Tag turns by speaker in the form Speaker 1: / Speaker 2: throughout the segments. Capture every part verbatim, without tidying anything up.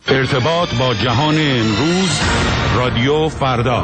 Speaker 1: ارتباط با جهان امروز، رادیو فردا.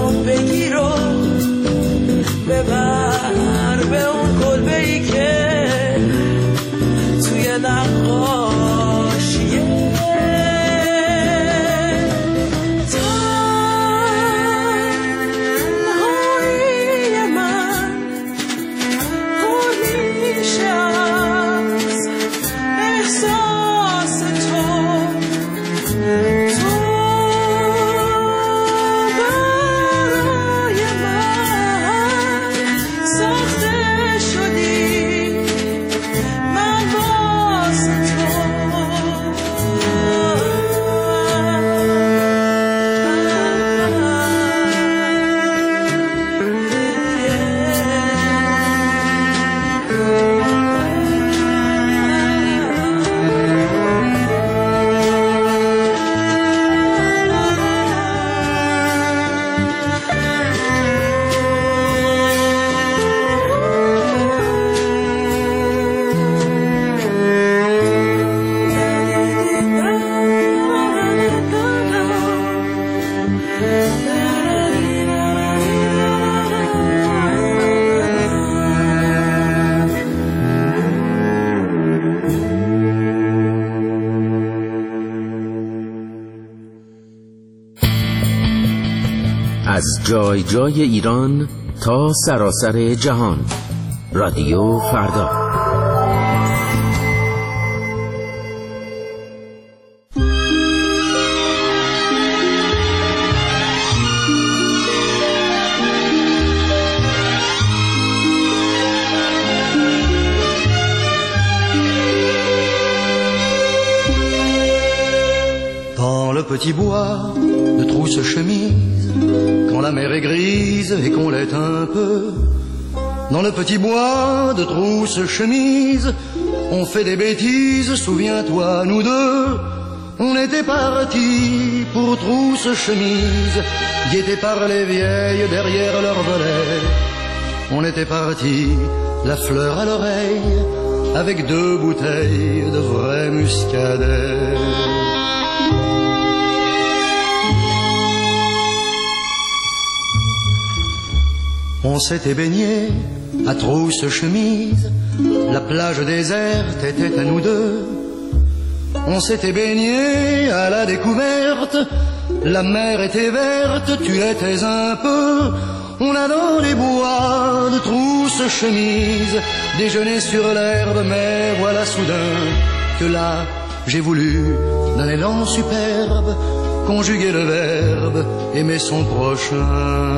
Speaker 2: ببر به اون کلبه‌ای که جای جای ایران تا سراسر جهان. رادیو فردا.
Speaker 3: Petit bois de trousse-chemise, quand la mer est grise et qu'on l'est un peu. Dans le petit bois de trousse-chemise, on fait des bêtises, souviens-toi, nous deux. On était partis pour trousse-chemise, guettés par les vieilles derrière leur volet. On était partis, la fleur à l'oreille, avec deux bouteilles de vrai muscadet. On s'était baigné à trousse-chemise, la plage déserte était à nous deux. On s'était baigné à la découverte, la mer était verte, tu l'étais un peu. On a dans les bois de trousse-chemise déjeuné sur l'herbe, mais voilà soudain que là j'ai voulu d'un élan superbe conjuguer le verbe aimer son prochain.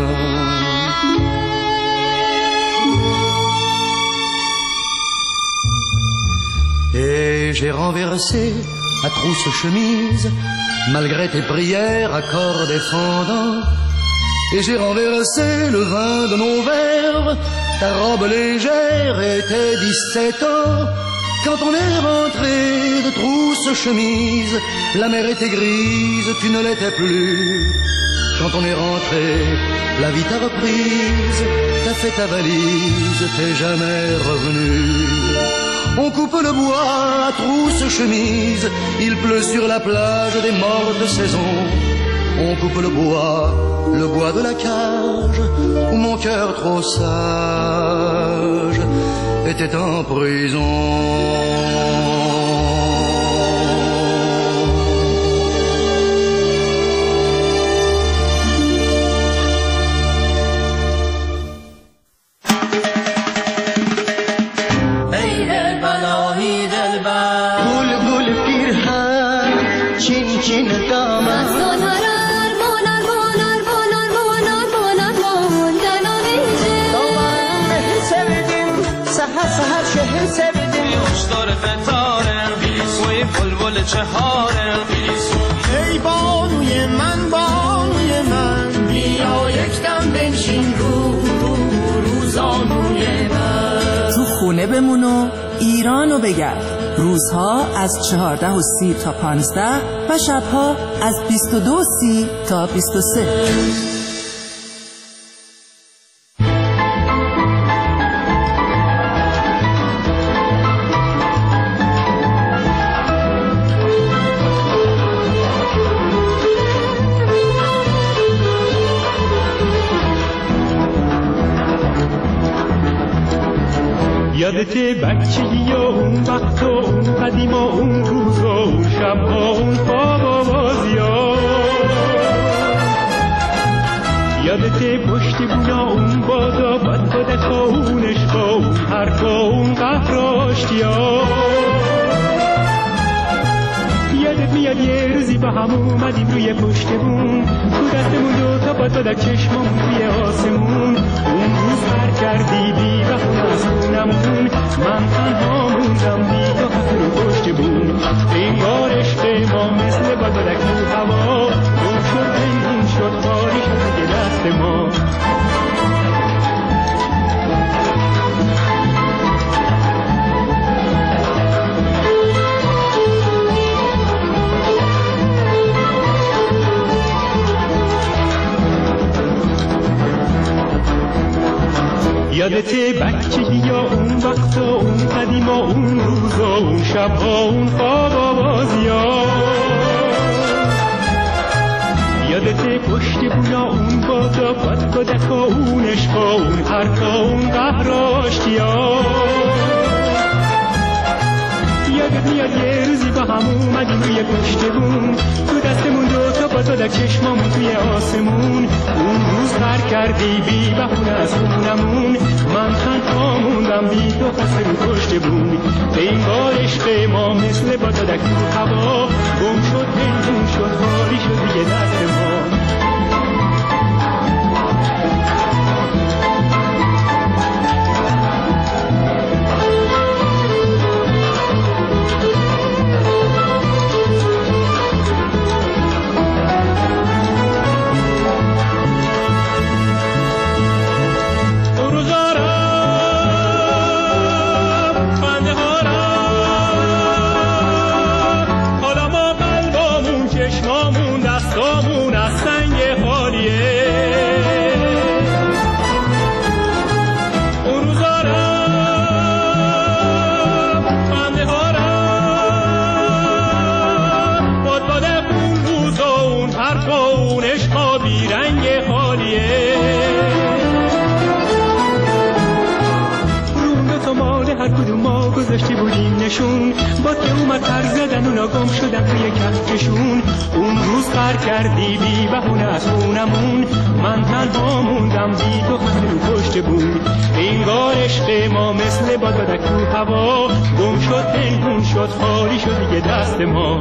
Speaker 3: Et j'ai renversé à trousse-chemise, malgré tes prières, accords défendants. Et j'ai renversé le vin de nos verres, ta robe légère était dix-sept ans. Quand on est rentré de trousse-chemise, la mer était grise, tu ne l'étais plus. Quand on est rentré, la vie t'a reprise, t'as fait ta valise, t'es jamais revenu. On coupe le bois à trousse-chemise, il pleut sur la plage des mortes saisons. On coupe le bois, le bois de la cage, où mon cœur trop sage était en prison.
Speaker 4: چهارم ای بانوی من بانوی من بیا یک دم بنشین رو رو روزانوی من
Speaker 5: تو خونه بمون و ایرانو بگرد. روزها از چهارده و سی تا پانزده و شبها از بیست و دو و سی تا بیست و سه.
Speaker 6: یادته بچگی و اون وقت و اون قدیم و اون روز و اون شب ها اون خواب و بازی ها. یادته پشت بونا اون بادا بد بدک ها اون عشق ها اون حرف ها اون قهر و آشتی ها. یادت میاد یه روزی با هم اومدیم روی پشت بون، تو دستمون دو تا بد بدک چشممون توی آسمون. اون روز هر کردی بی وقت از خونمون، من تنها موندم بی تو خط رو پشت بون. این بار عشق ما مثل بادک رو هوا، گم شد بینون شد خالی شد که دست ما. یادته بچگی یا اون وقت و اون قدیم و اون روز و اون شب ها اون خواب و بازی ها. یادته پشت بونا اون بادا بد بدک و اون عشق و اون حرف و اون قهر و آشتی ها. یادت میاد یه روزی با هم اومدیم روی پشت بون، تو دستمون دو تا با تو در چشمامون توی آسمون. اون روز پر کردی بی بهونه از خونمون، من تنها موندم بی تو خسته رو پشت بون. به این بار عشق ما مثل با تو در تو هوا، گم شد پنهون شد خالی شد دیگه دست ما. گذاشتی بودیم نشون، با که اومد پر زدن اونا گم شدن توی کهکشون. اون روز پر کردی بی بهونه از خونمون، من تنها موندم بی تو خسته رو پشت بود. انگار عشق ما مثل بادبادک تو هوا، گم شد پنهون شد خالی شد دیگه دست ما.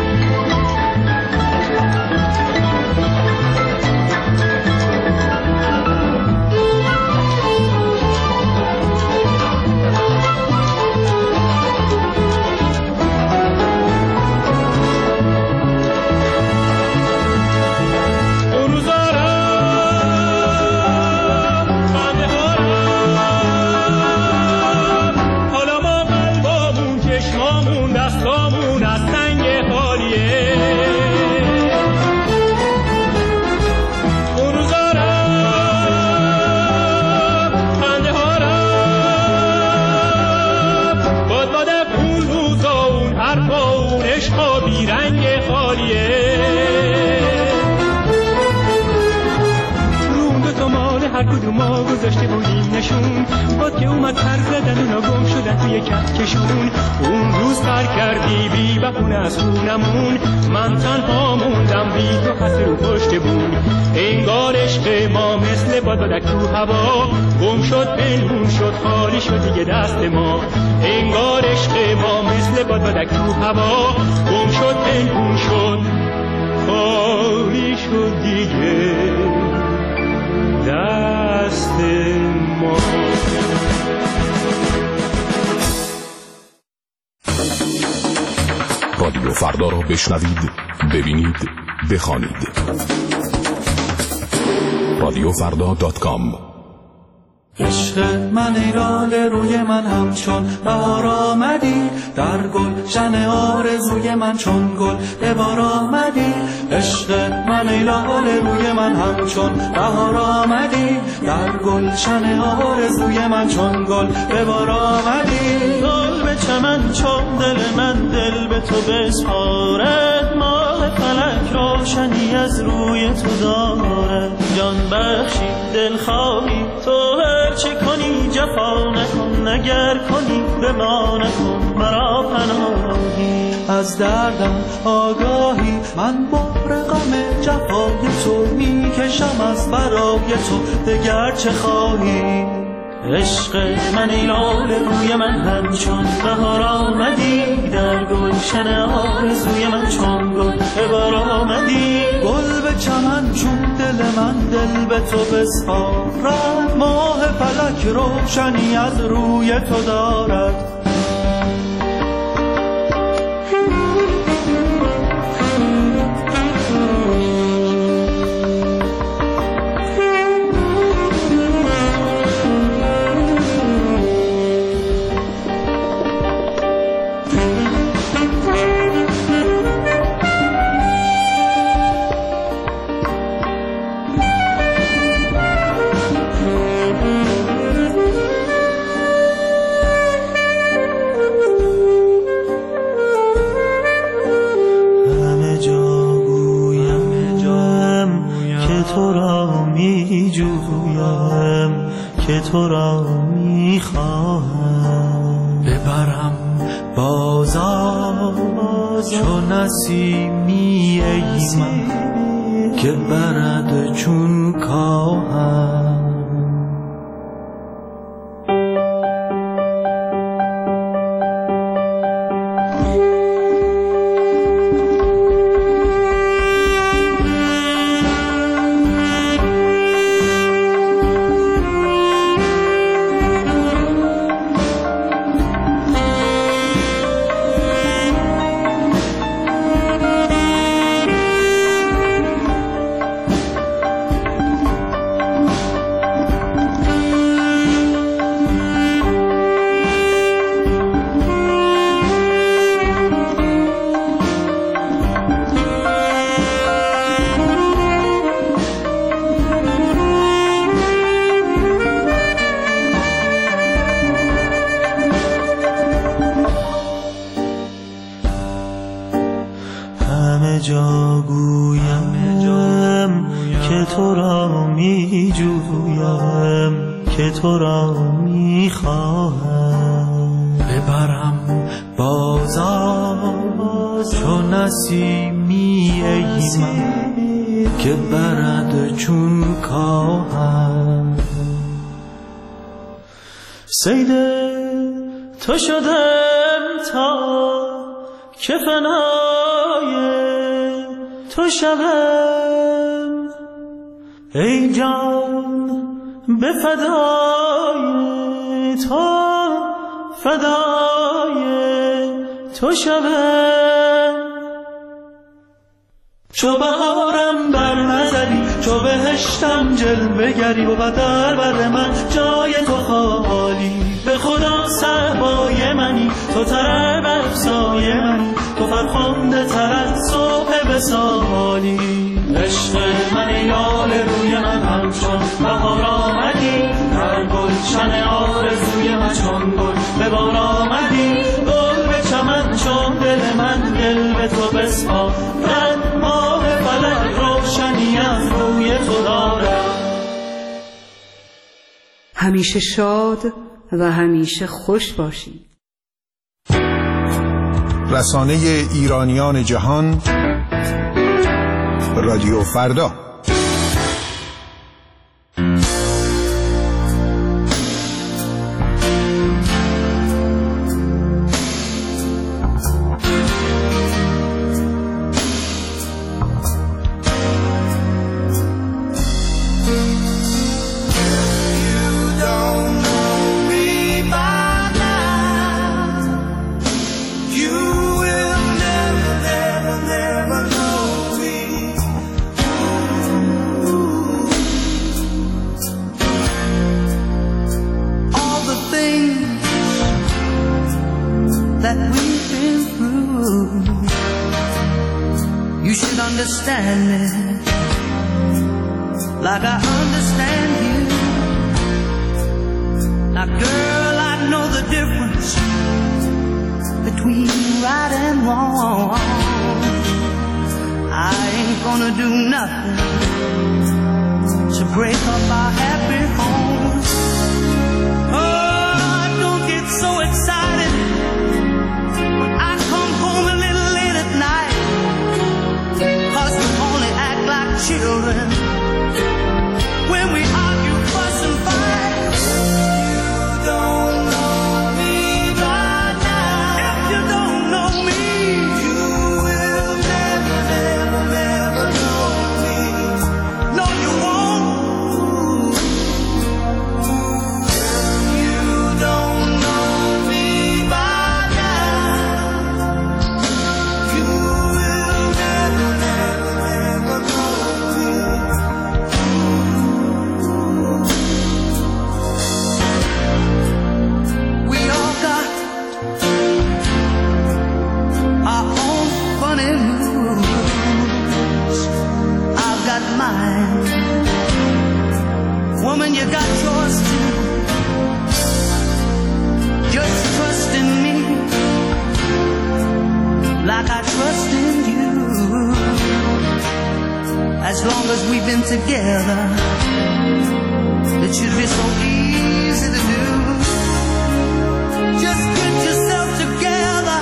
Speaker 6: ما گذاشته بودیم نشون، با که اومد پر زدن اونا گم شدن توی کهکشون. اون روز پر کردی بی بهونه از خونمون، من تنها موندم بی تو خسته رو پشت بود. انگار عشق ما مثل بادبادک تو هوا، گم شد پنهون شد خالی شد دیگه دست ما. انگار عشق ما مثل بادبادک تو هوا، گم شد پنهون شد خالی شد دیگه دست ما.
Speaker 7: رادیو فردا را بشنوید، ببینید، بخوانید. رادیو فردا دات کام.
Speaker 8: عشق من ای لاله روی من همچون بهار آمدی، در گلشن آرزوی من چون گل به بار آمدی. عشق من ای لاله روی من همچون بهار آمدی، در گلشن آرزوی من چون گل به بار آمدی. گل به چمن چون دل من دل به تو بسپارد، ماه فلک روشنی از روی تو دارد. جان بخشی دل خواهی تو چه کنی جفا نکن، اگر کنی به ما نکن مرا پناهی. از دردم آگاهی من بار غم جفای تو میکشم از برای تو، دگر چه خواهی. عشق من ای لاله روی من همچون بهار آمدی، در گلشن آرزوی من چون گل به بار آمدی. گل به چمن چون دل من دل به تو بسپارد، ماه فلک روشنی از روی تو دارد. که تو را میخواهم، ببرم بازار چو نسیمی ای من که برد چون کاهم.
Speaker 9: جا گویم که تو را می جویم، که تو را می خواهم.
Speaker 8: ببرم بازار چو نسیمی ای من که برد چون کاهم.
Speaker 9: صید تو شدم تا که فنای تو شوم، ای جان به فدای تو، فدای تو شوم. چو بهارم بر نظری، چو بهشتم جلوه گری، و در بر من جای تو خالی. به خدا صحبای منی، تو تر افسای منی، تو فرخنده تر از صبح وصالی.
Speaker 8: عشق من یال روی من همچون بهار آمدی، در گلشن آرزوی من چون گل به بار آمدی. گل به چمن چون دل من دل به تو بسپارد، ماه فلک روشنی از روی تو دارد.
Speaker 10: همیشه شاد و همیشه خوش باشید.
Speaker 11: رسانه ایرانیان جهان، رادیو فردا.
Speaker 12: Understand me like I understand you. Now girl, I know the difference between right and wrong. I ain't gonna do nothing to break up our happy home. Oh, don't get so excited when I come home a little late at night, children, when we argue, fuss and fight. You don't know me by now. If you don't know me, you will never, never, never know me. No, you won't. You don't know me by now. You will never, never, never know. Mine. Woman, you got yours too. Just trust in me like I trust in you. As long as we've been together, it should be so easy to do. Just get yourself together.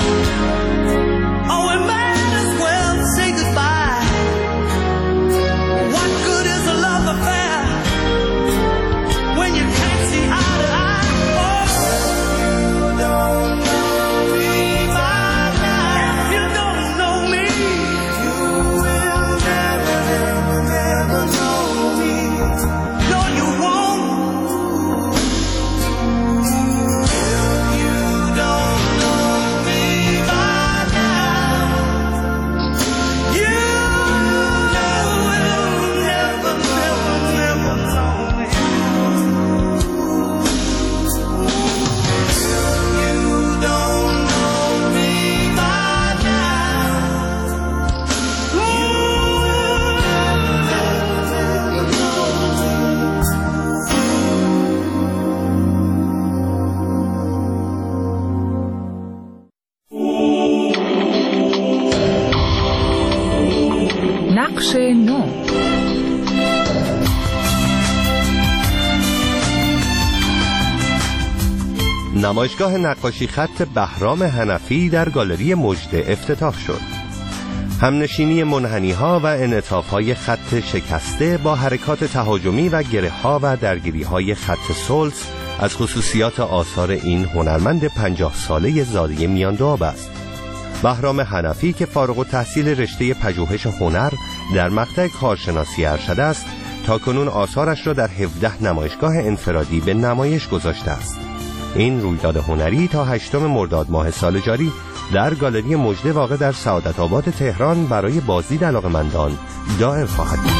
Speaker 13: نمایشگاه نقاشی خط بهرام حنفی در گالری مژده افتتاح شد. همنشینی منحنی‌ها و انعطاف‌های خط شکسته با حرکات تهاجمی و گره‌ها و درگیری‌های خط سلس از خصوصیات آثار این هنرمند پنجاه ساله زاده میاندوآب است. بهرام حنفی که فارغ التحصیل رشته پژوهش هنر در مقطع کارشناسی ارشد است، تاکنون آثارش را در هفده نمایشگاه انفرادی به نمایش گذاشته است. این رویداد هنری تا هشتم مرداد ماه سال جاری در گالری مژده واقع در سعادت آباد تهران برای بازدید علاقه‌مندان دائم خواهد بود.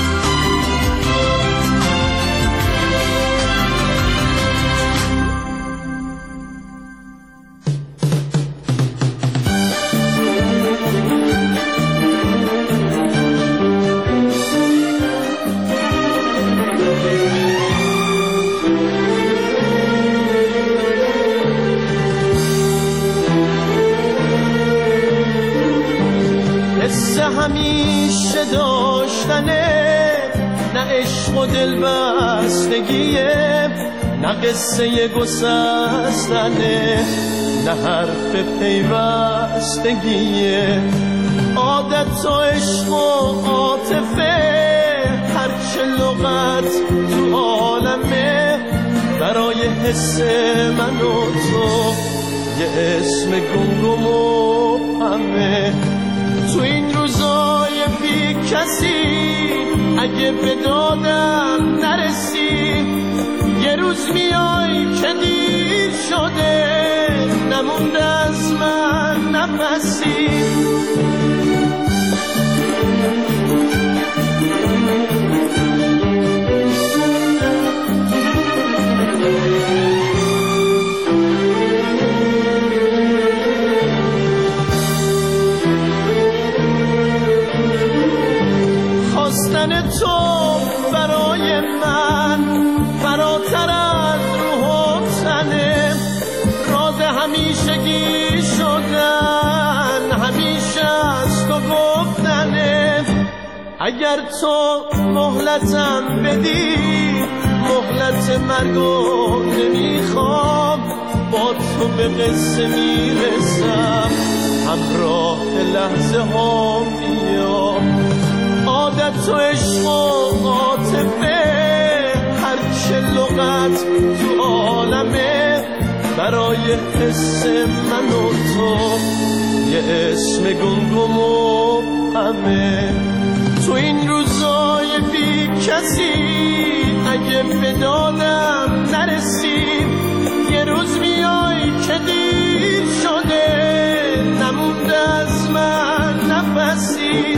Speaker 4: همیشه داشتنه، نه عشق و دل بستگیه، نه قصه گسستنه، نه حرف پیوستگیه. عادت و عشق و عاطفه، هرچه لغت تو عالمه، برای حس من و تو یه اسم گمگم و همه. تو این روزای بی کسی اگه به دادم نرسی، یه روز میای که دیر شده نمونده از من نفسی. خواستن تو برای من فراتر از روح و تنه، راز همیشگی شدن همیشه از تو گفتنه. اگر تو مهلتم بدی مهلت مرگو نمیخوام، با تو به قصه میرسم همراه لحظه ها میام. عادت و عشق و عاطفه، هرچه لغت تو عالمه، برای حس من و تو یه اسم گمگم و همه. تو این روزای بی کسی اگه به دادم نرسی، یه روز میای که دیر شده نمونده از من نفسی.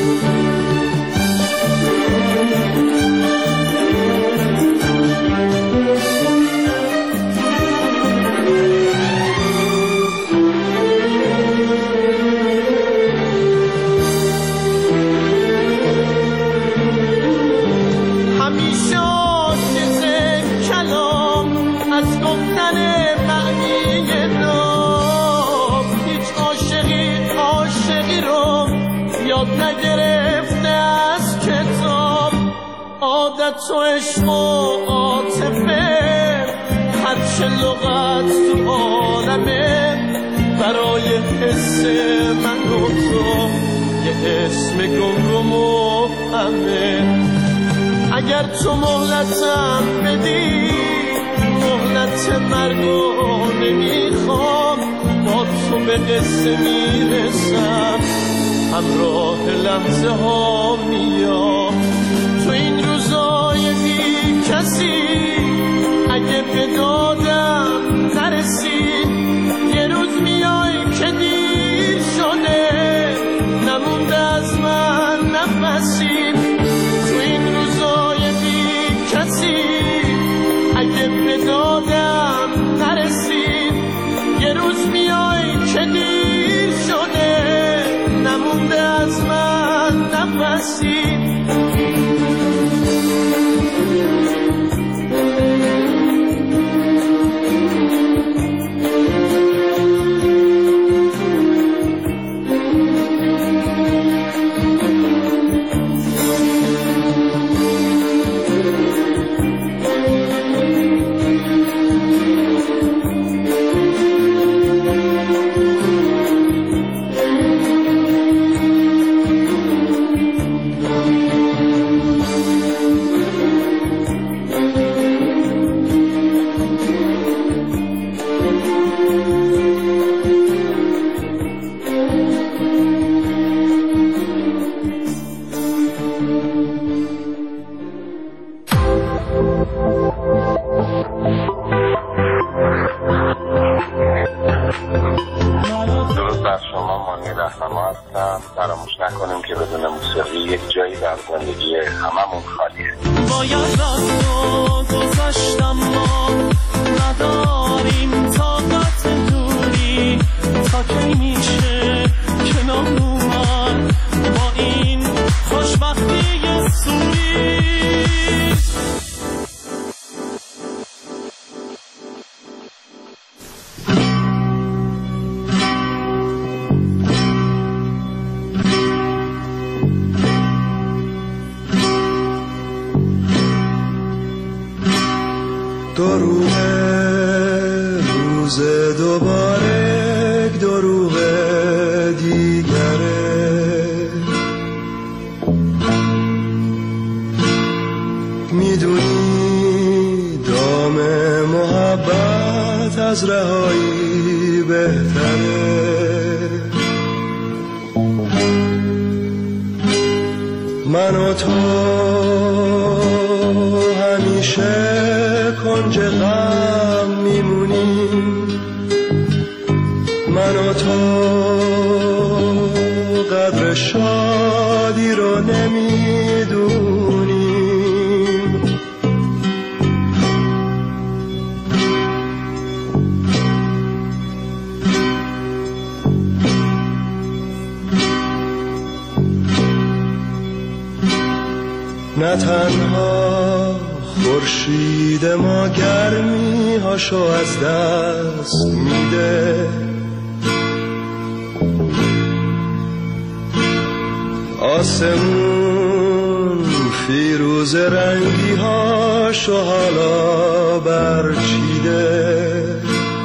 Speaker 4: نگرفته از کتاب، عادت و عشق و عاطفه، هرچه لغت تو عالمه، برای حس من و تو یه اسم گمگم و همه. اگر تو مهلتم بدی مهلت مرگو نمیخوام، با تو به قصه میرسم همراه لحظه ها میام. تو این روزای بی کسی اگه به دادم نرسی، یه روز میای که دیر شده نمونده از من نفسی. تو این روزای بی کسی اگه به دادم نرسی، یه روز میای که دیر شده نمونده از من نفسی.
Speaker 14: درود بر شما، مانی رهنما هستم. فراموش نکنیم که بدون موسیقی یک جایی در زندگی هممون خالیه.
Speaker 4: باید رفت و گذاشتم ما نداریم طاقت دوری، تا کی میشه کنار اومد با این خوشبختی سوری.
Speaker 3: دروغ روز دوباره دروغ دیگره، میدونی دام محبت از رهایی بهتره. من و تو همیشه کنج غم میمونیم، من و تو قدر شادی رو نمیدونیم. نه تنها خورشید ما گرمی هاشو از دست میده، آسمون فیروز رنگی هاشو حالا برچیده.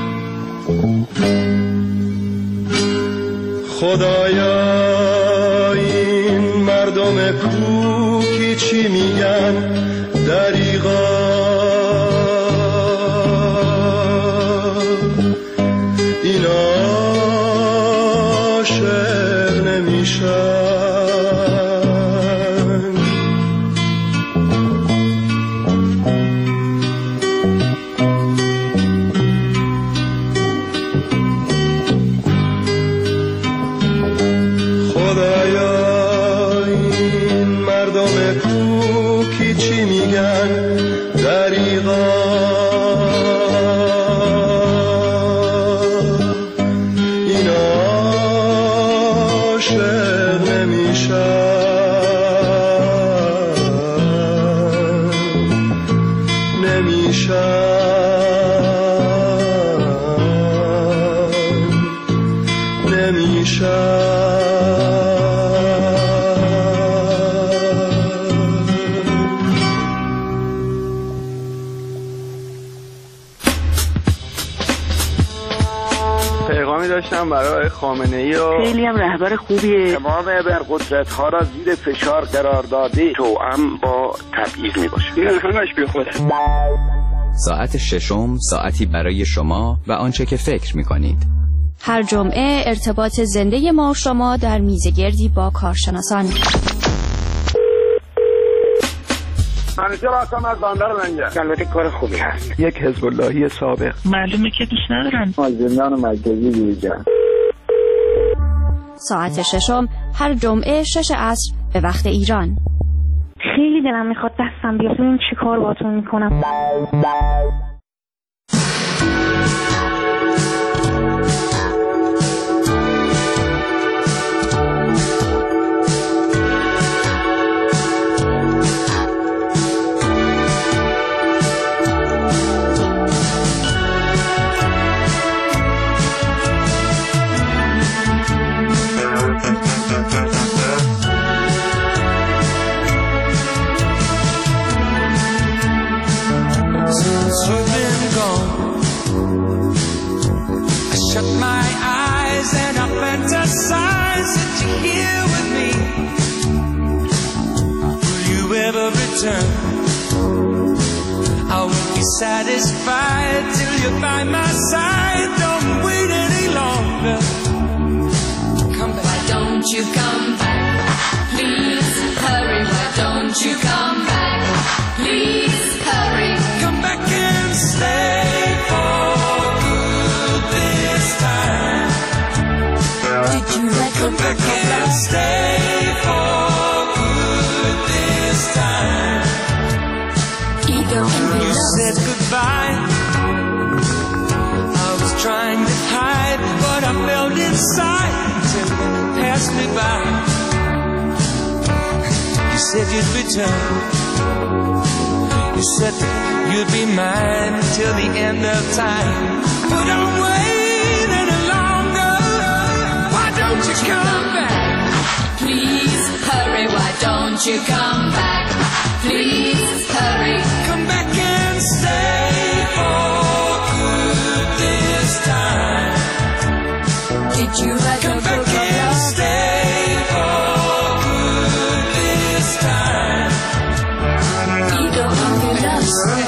Speaker 3: خدایا این مردم کوکی چی میگن دریغا، این عاشق نمیشن. خدایا این مردم کوکی چی میگن دریغا، این عاشق نمیشن، نمیشن، نمیشن.
Speaker 15: پیغامی داشتم برای خامنه‌ای و
Speaker 16: خیلی هم رهبر خوبیه.
Speaker 15: تمام ابرقدرت‌ها را زیر فشار قرار داده، توأم با تبعیض میباشه. این همش بیخوده.
Speaker 17: ساعت ششم ساعتی برای شما و آنچه که فکر میکنید.
Speaker 18: هر جمعه ارتباط زنده ما و شما در میزگردی با کارشناسان.
Speaker 15: منیجر هستم از بندر لنگر. البته کار خوبی هست. یک حزب اللهی سابق.
Speaker 16: معلومه که دوست ندارن.
Speaker 15: مازندران مرکزی دیجا.
Speaker 18: ساعت ششم هر جمعه شش عصر به وقت ایران.
Speaker 16: خیلی دلم میخواد دستم بیاد ببین چی کار باتون میکنم.
Speaker 12: Since you've been gone, I shut my eyes and I fantasize that you're here with me. Will you ever return? I won't be satisfied till you're by my side. Don't wait any longer. Come back. Why don't you come back? Please hurry. Why don't you come back? Please hurry. stay for good this time.
Speaker 18: Ego and
Speaker 12: you said goodbye. I was trying to hide what I felt inside until you passed me by. You said you'd return. You said that you'd be mine until the end of time. But don't wait any longer. Why don't you come back?
Speaker 18: Please hurry, why don't you come back? Please hurry.
Speaker 12: Come back and stay for good this time.
Speaker 18: Did you write
Speaker 12: Come
Speaker 18: the
Speaker 12: back
Speaker 18: book of
Speaker 12: and
Speaker 18: love?
Speaker 12: stay for good this time.
Speaker 18: Ego and love.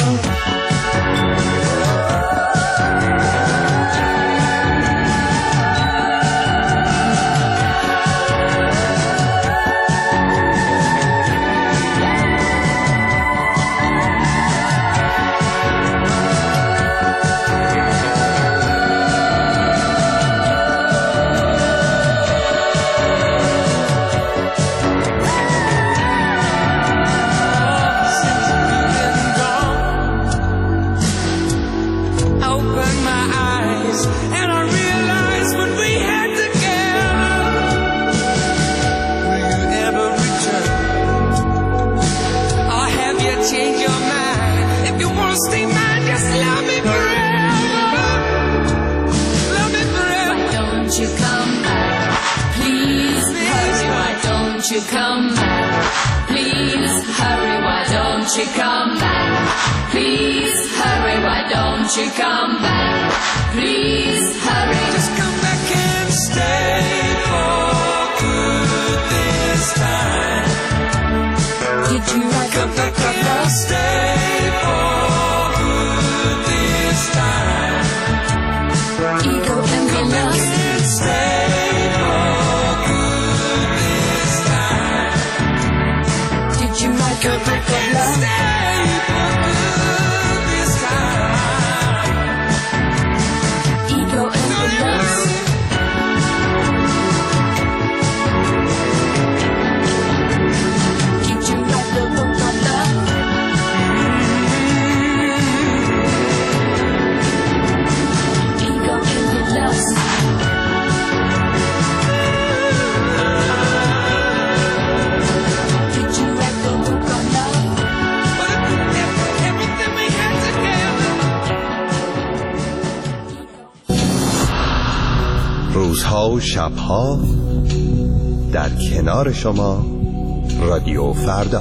Speaker 18: You come back, please hurry, why don't you come back? Please hurry, why don't you come back? Please hurry.
Speaker 12: Just come back and stay for good this time.
Speaker 18: Did you write
Speaker 12: Come
Speaker 18: the
Speaker 12: back
Speaker 18: book of
Speaker 12: and
Speaker 18: love?
Speaker 12: stay for good this time.
Speaker 18: Ego and
Speaker 12: Come back
Speaker 18: love.
Speaker 12: and stay for good this time.
Speaker 18: Did you write the
Speaker 12: Come
Speaker 18: book
Speaker 12: back
Speaker 18: of
Speaker 12: and
Speaker 18: love?
Speaker 12: stay for good this time.
Speaker 18: Ego and love. Did you write the book of love? Ego and love. Did you write the book of love?
Speaker 12: Everything we had together.
Speaker 13: روزها و شبها در کنار شما رادیو فردا.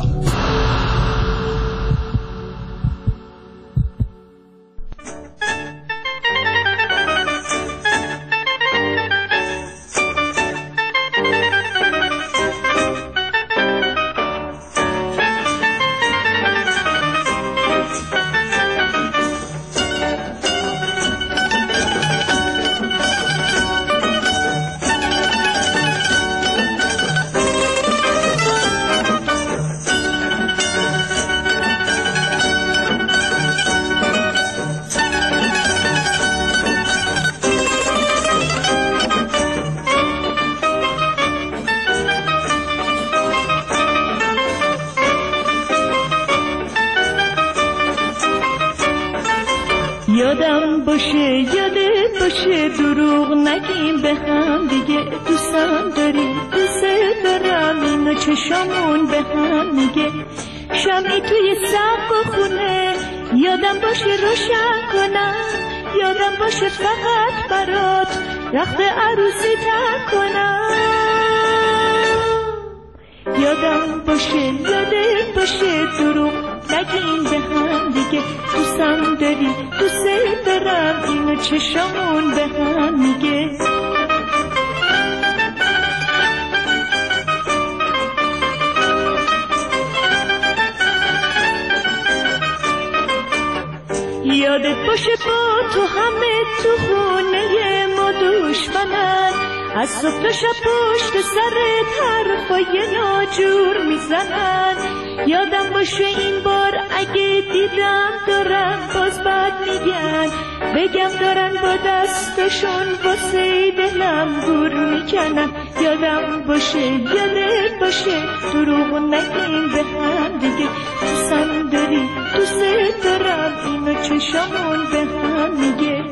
Speaker 6: یادم باشه یادت باشه دروغ نگیم به هم دیگه دوستم داری دوست دارم اینو چشامون به هم میگه شمعی توی سقف و خونه یادم باشه روشن کنم یادم باشه فقط برات رخت عروسی تر کنم یادم باشه یادت باشه دروغ نگیم به هم دیگه دوستم داری دوست دارم اینو چشامون به هم میگه یادت باشه با تو همه تو خونه ما دشمنن از صبح تا شب پشت سرت حرفای ناجور میزنن یادم باشه این بار
Speaker 19: اگه دیدم دارن باز بد میگن، بگم دارن با دستشون واسه دلم گور میکنن. یادم باشه یادت باشه دروغ نگیم به هم دیگه، دوستم داری دوست دارم اینو چشامون به هم میگه.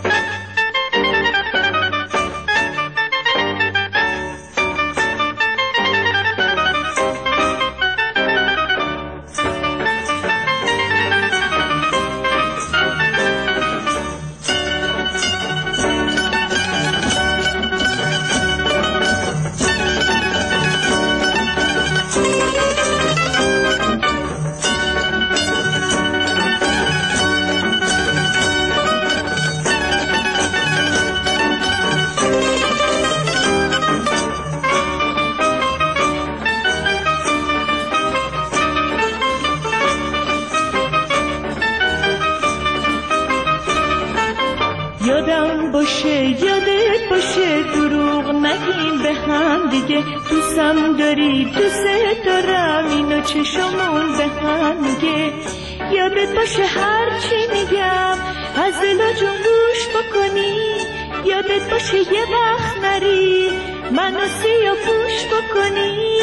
Speaker 19: یادم باشه یادت باشه دروغ نگیم به هم دیگه، دوستم داری دوست دارم اینو چشمون به هم میگه. یادت باشه هر چی میگم از دل جون گوش بکنی، یادت باشه یه وقت نری منو سیاه پوش بکنی.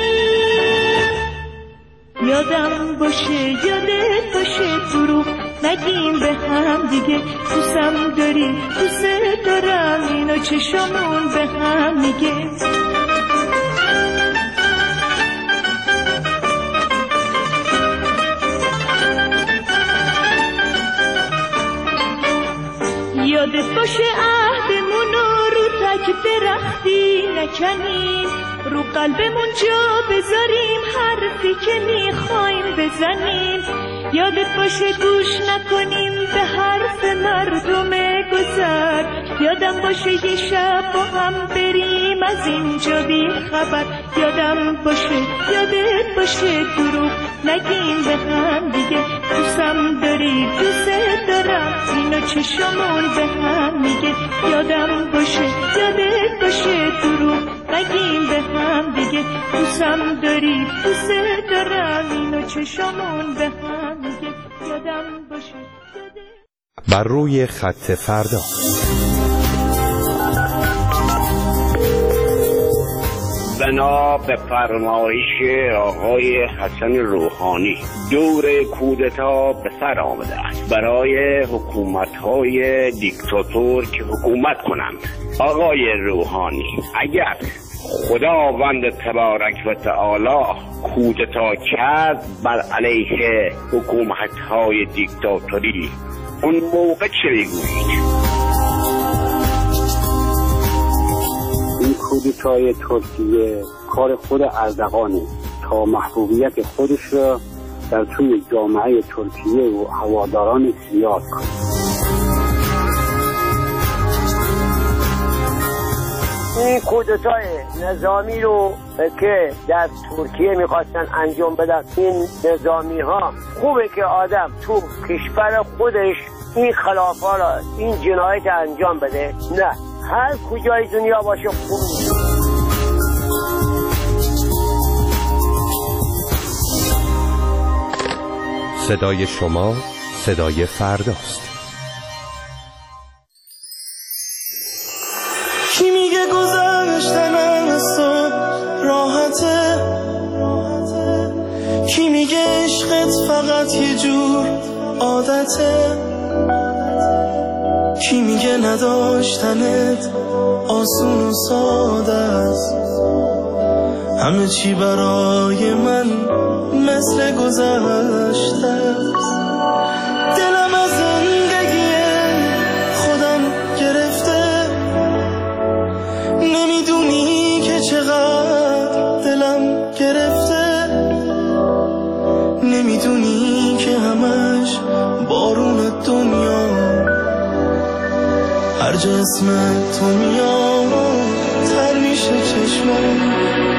Speaker 19: یادم باشه یادت باشه دروغ نگیم به هم دیگه، دوستم داری دوست دارم اینو چشمون به هم میگه. یادت باشه عهدمونو رو تک درختی نکنیم، رو قلبمون جا بذاریم حرفی که میخوایم بزنیم. یادت باشه گوش نکنیم به حرف مردم گذر، یادم باشه یه شب با هم بریم از اینجا بی خبر. یادم باشه یادت باشه دروغ نگیم به هم دیگه، دوستم داری دوست دارم اینو چشمون به هم میگه. یادم باشه یادت باشه دروغ نگیم به هم دیگه، دوستم داری دوست دارم اینو چشمون به هم میگه. یادم باشه
Speaker 13: بر روی خط فردا.
Speaker 15: بنا به فرمایش آقای حسن روحانی دور کودتا به سر آمده است برای حکومت‌های دیکتاتور که حکومت کنند. آقای روحانی اگر خداوند تبارک و تعالی کودتا کرد بر علیه حکومت‌های دیکتاتوری، اون موقع چه میگویید؟
Speaker 20: این کودتای ترکیه کار خود اردغانه تا محبوبیت خودش را در توی جامعه ترکیه و هواداران زیاد کنه.
Speaker 21: این کودتای نظامی رو که در ترکیه میخواستن انجام بدن، این نظامی ها خوبه که آدم تو کشور خودش این خلافا را این جنایت انجام بده؟ نه، هر کجای دنیا باشه خوب.
Speaker 13: صدای شما صدای فرداست.
Speaker 9: کی میگه گذشتن از تو راحته؟ کی میگه عشقت فقط یه جور عادته؟ کی میگه نداشتنت آسون و ساده است؟ همه چی برای من مثل گذشته است. دلم از زندگی خودم گرفته، نمیدونی که چقدر دلم گرفته، نمیدونی که همش بارون دنیا هر جا اسم تو میاد تر میشه چشمم.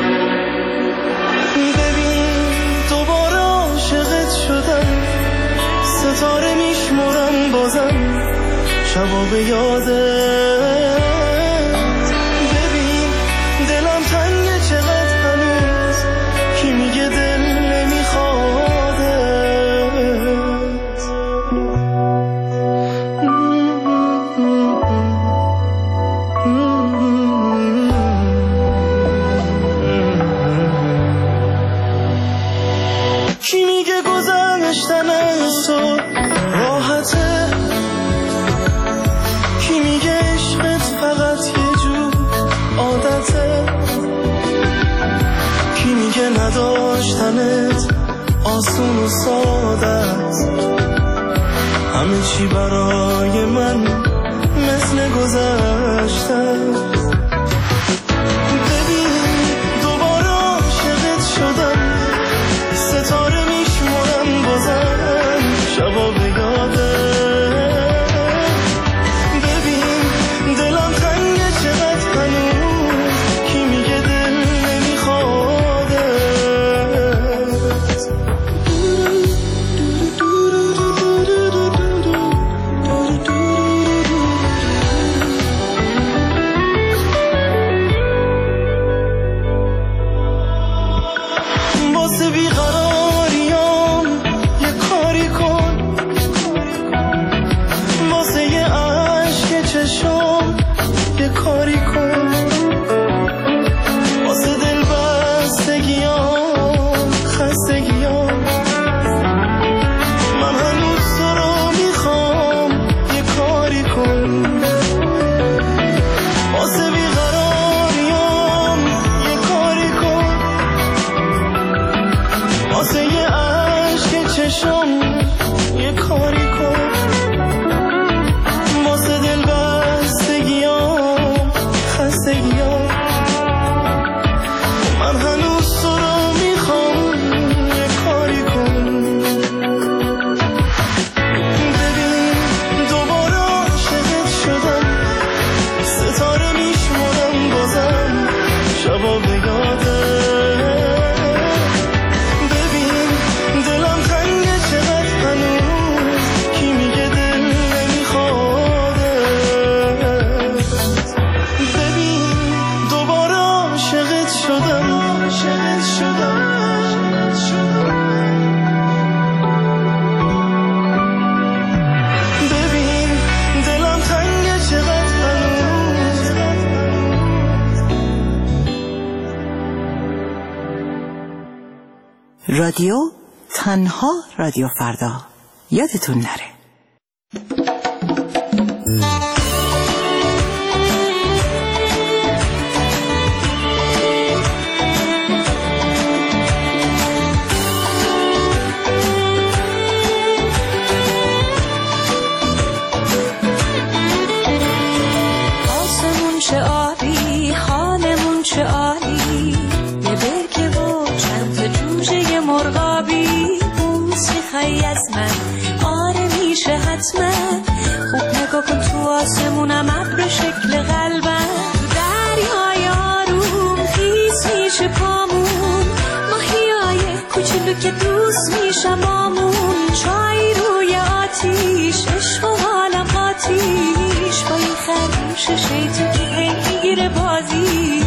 Speaker 9: ببین دوباره عاشقت شدم، ستاره میشمرم بازم شبا به یادت. ببین دلم تنگه چقدر هنوز، کی میگه دل نمیخواده؟
Speaker 4: آسون و سادت، همه چی برای من مثل گذشته. ببین دوباره عاشقت شدم، ستاره میشمارم بازم شبا به یاده. ببین دلم تنگه چقدر هنوز، کی میگه دل نمیخواده. واسه بیقراریام یه کاری کن، واسه یه عشق چشم یه کاری کن، واسه دل بستگیام خستگیام من هنوز تو رو میخوام یه کاری کن. واسه بیقراریام یه کاری کن، واسه یه عشق چشم یه کاری کن، واسه دل بستگیام خستگیام من هنوز تو رو میخوام یه کاری کن. ببین دوباره عاشقت شدم، ستاره میشمارم بازم شبا به یاده. ببین دلم تنگه چقدر هنوز، کی میگه دل نمیخواده. ببین دوباره عاشقت شدم، عاشقت شدم. ببین دلم تنگه چقدر هنوز.
Speaker 5: رادیو تنها رادیو فردا، یادتون نره.
Speaker 19: آسمون چه عالی، حالمون چه عالی، یه برکه و چند تا جوجه مرغابی. بوس میخوای از من؟ آره میشه حتما. خوب نگاه کن تو آسمونم، ابر شکل قلبم. تو دریای آروم خیس میشه پامون، ماهیای کوچولو که دوست میشم بامون. چای روی آتیش، عشق و حالم آتیش، با این خرگوش شیطون که هی میگیره بازیش.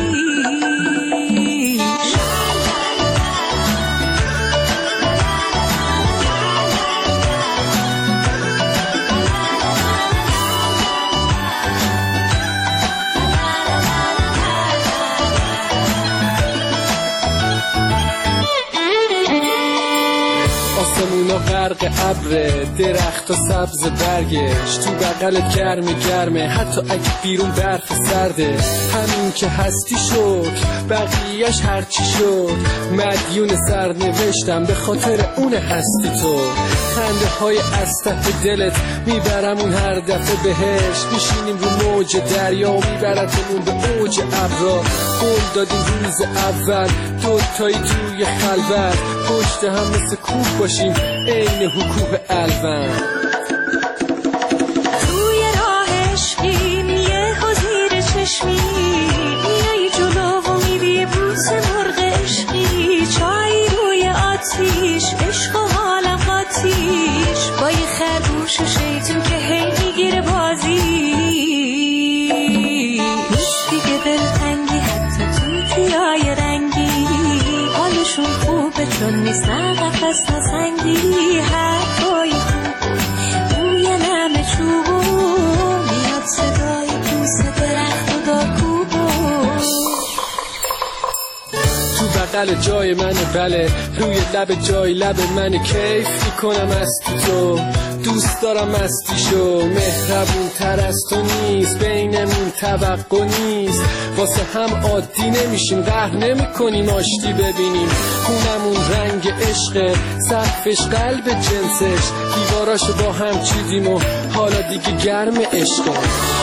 Speaker 1: آسمونا غرق ابره، درخت و سبز برگش، تو بغلت گرمه گرمه حتی اگه بیرون برف سرده. همین که هستی شد، بقیهش هرچی شد، مدیون سرنوشتم به خاطر اون هستی تو. خنده های از ته دلت میبرمون هر دفعه بهش، میشینیم رو موج دریا میبرتمون به اوج ابرا. قول دادیم روز اول دوتایی توی خلوت، پشت هم مثل کوه باشیم عین حکوه الون.
Speaker 19: توی راه عشقیم یه حضیر چشمی، میای جلو و میری بوس مرغ عشقی. چای روی آتیش، عشق و حالم قاتیش، با یه خرگوش شیطون که هی میگیره بازی. نیست دیگه دلتنگی حتی تو پیای رنگی، حالشون خوبه چون نیست نه قفص نه سنگی. حرفای خوب بوی نم چوبو، میاد صدای بوس درخت و داکوبو.
Speaker 1: تو بله جای منه، بله روی لب جای لب منه. کیف میکنم از تو، دوست دارم مستیشو. مهربون تر از تو نیست، بینمون توقع نیست. واسه هم عادی نمیشیم، قهر نمیکنیم آشتی ببینیم. خونمون رنگ عشق، سقفش قلب جنسش. دیواراشو با هم چیدیم و حالا دیگه گرم عشق.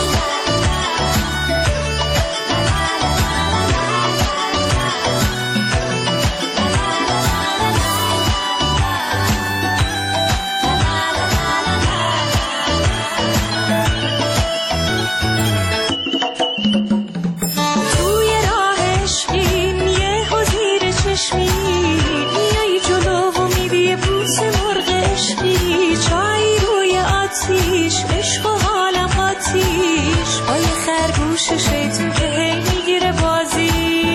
Speaker 19: شیطون که هی میگیره بازی.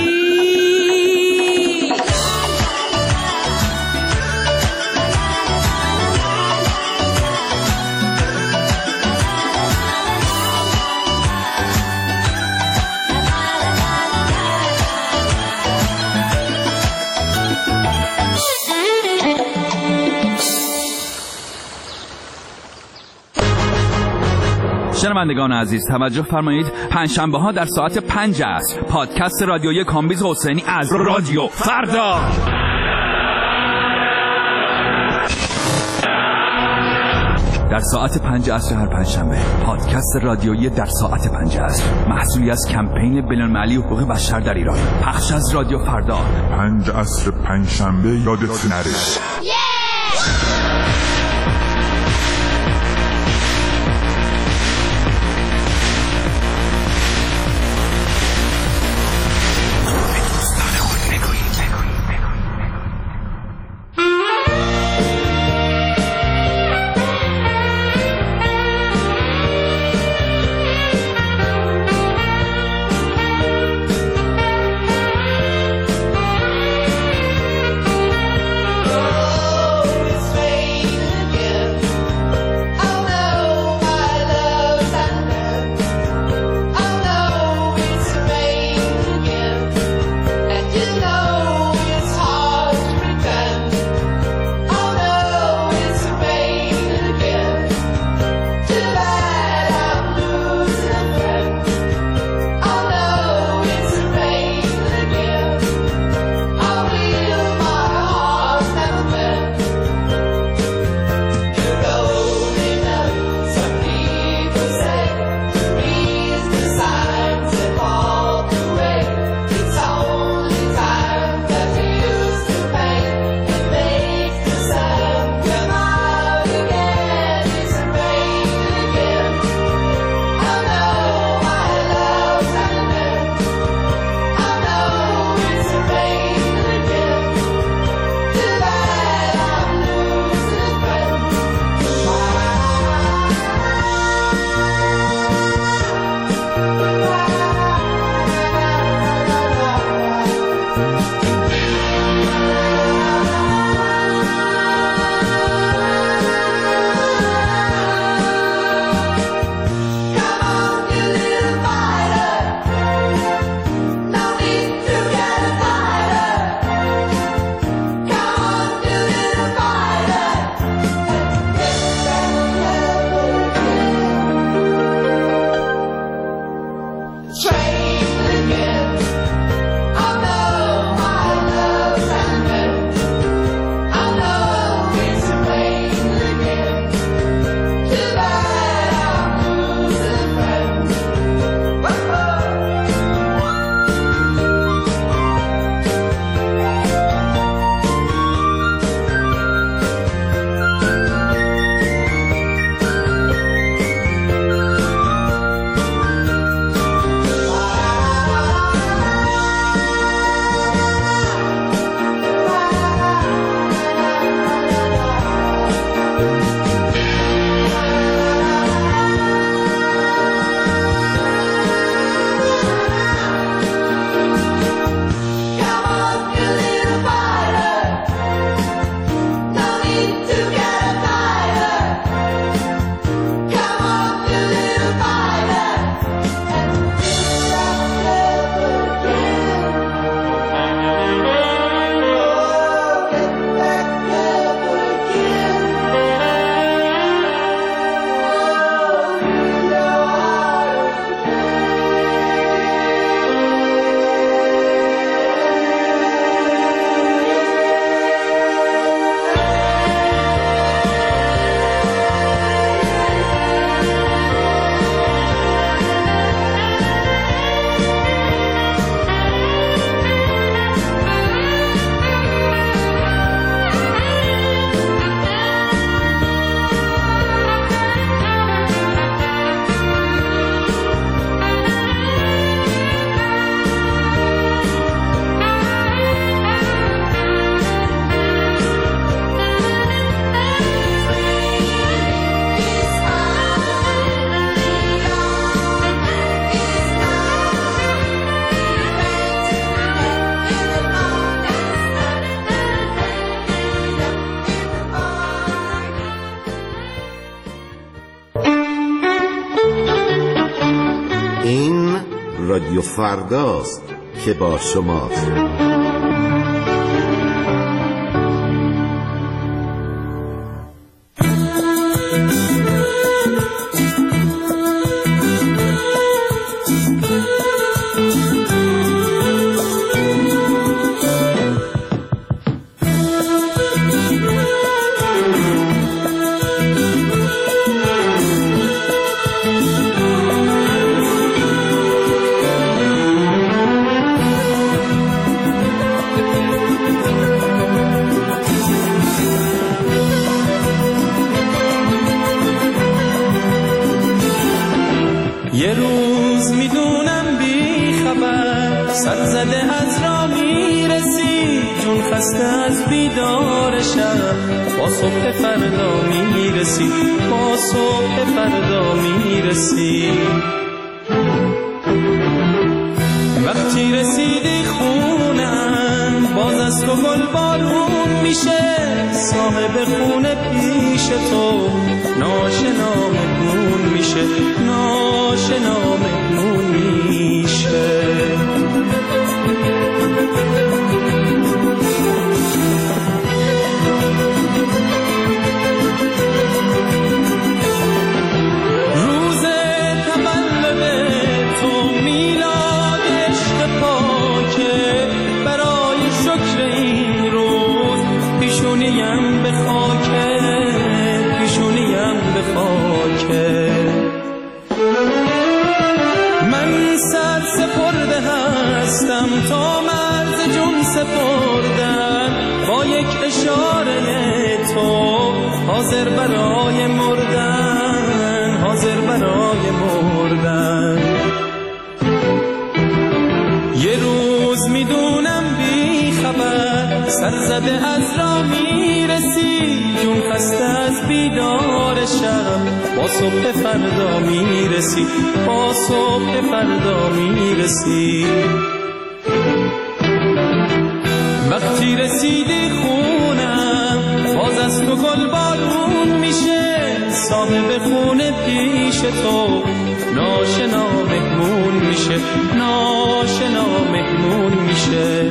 Speaker 2: شنوندگان عزیز توجه فرمایید، پنجشنبه ها در ساعت پنج عصر پادکست رادیویی کامبیز حسینی از رادیو فردا. در ساعت پنج عصر هر پنجشنبه پادکست رادیویی در ساعت پنج عصر، محصولی از کمپین بین‌المللی حقوق بشر در ایران، پخش از رادیو فردا.
Speaker 22: پنج عصر پنجشنبه یادت نره.
Speaker 7: رادیو فرداست که با شماست.
Speaker 9: یه روز میدونم بی خبر سر زده از را میرسی، جون خسته از بیدار شب، با صبح فردا میرسی، با صبح فردا میرسی. وقتی رسیدی خونم باز از تو گل بارون میشه، صاحب خونه پیش تو ناشنا مهمون میشه، ناشنا مهمون میشه. روز تولد تو میلاد عشق پاکه، برای شکر این روز پیشونیم به خاکه، پیشونیم به خاکه. من سر سپرده هستم تا مرز جون سپردن، با یک اشاره تو حاضر برای مردن، حاضر برای مردن. یه روز میدونم بی خبر سر زده از را میرسی، جون خسته از بیدار شب، با صبح فردا میرسی، با صبح فردا میرسی. وقتی رسیدی خونم باز از تو گل بارون میشه، صاحب خونه پیش تو ناشنا مهمون میشه، ناشنا مهمون میشه.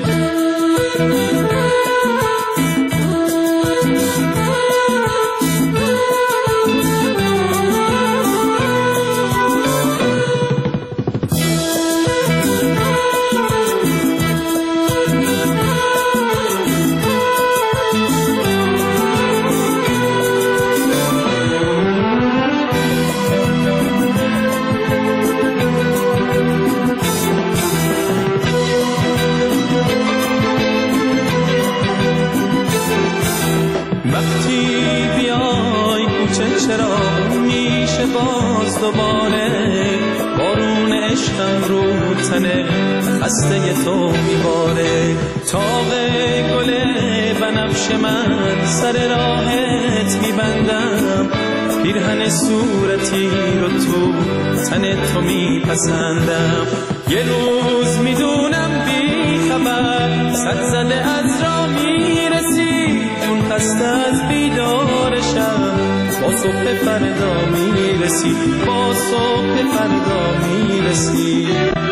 Speaker 9: چرا میشه باز دوباره بارون عشقم رو تنه خسته تو میباره، تاق گل بنفش من سر راهت میبندم، پیرهن صورتی رو تو تن تو میپسندم. یه روز میدونم بی خبر سر زده از را میرسی، جون خسته از بیدار شب، با صبح فردا میرسی، با صبح فردا میرسی.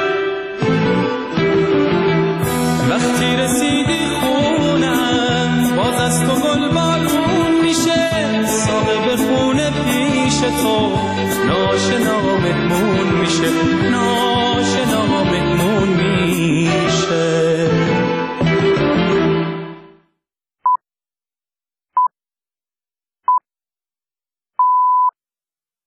Speaker 9: وقتی رسیدی خونم باز از تو گل بارون میشه، صاحب خونه پیش تو ناشنا مهمون میشه، ناشنا